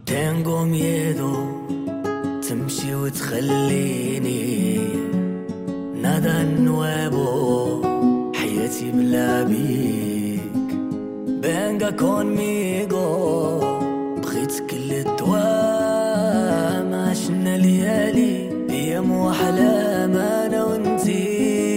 تانجو ميدو تمشي وتخليني نادى النوابو حياتي بلا بيك بانجا كونميغو بغيت كل الدوام عشنا ليالي ايام واحلام انا وانتي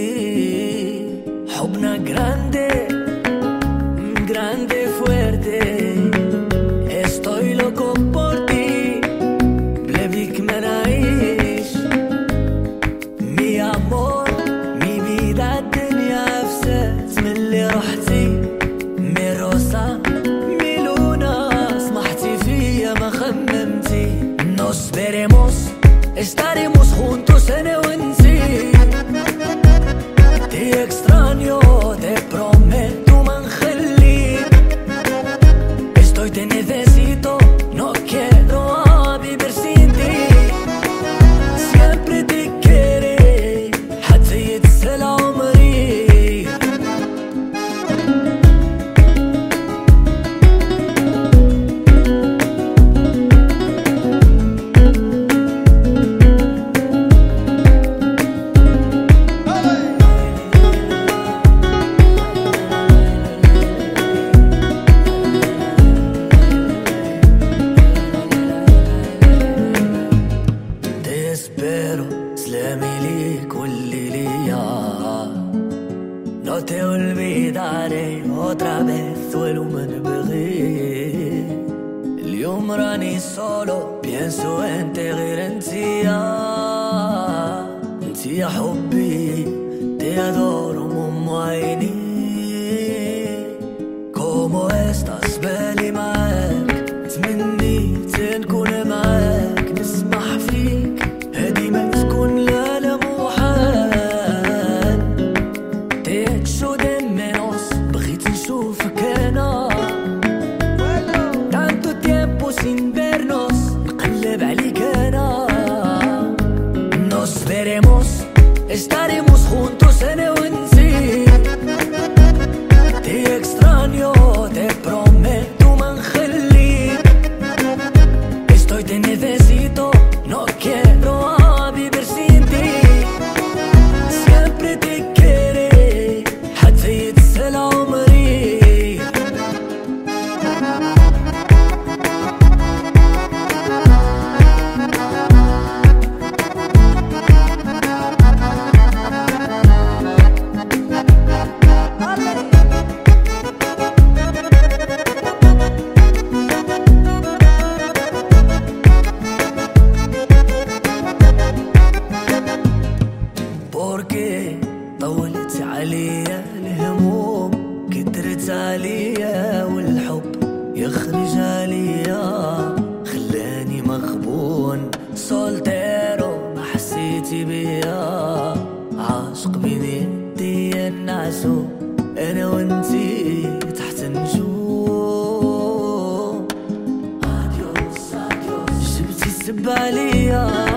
حبنا جراندي جراندي فويرتي estoy loco por ti بلا بيك ما نعيش mi amor mi vida الدنيا فسات من اللي رحتي mi rosa mi luna سمحتي فيا ما خممتي nos veremos estaremos juntos انا وانتي te extraño te prometo ما نخليك estoy te necesito no quiero vivir sin ti siempre te quiere حتى يتسال عمري espero سلامي ليك واللي ليا no te olvidaré otra vez ولو ما نبغي اليوم راني solo pienso en ti غير انتي يا حبي te adoro ماما عيني como estás بالي معاك تمنيت نكون معاك نسمح فيك هادي ما تكون لا لا محال تيتشو دي مينوس بغيت نشوفك انا tanto tiempo sin vernos نقلب عليك انا nos veremos estaremos juntos انا وانتي te extraño te prometo ما نخليك estoy te necesito no quiero vivir sin ti siempre te quiere حتى يتسال عمري porque طولت عليا الهموم كترت عليا والحب يخرج عليا خلاني مغبون سولتيرو ما حسيتي بيا عاشق بين يدي النعسو انا وانتي تحت النجوم اديوس اديوس جبتي السب عليا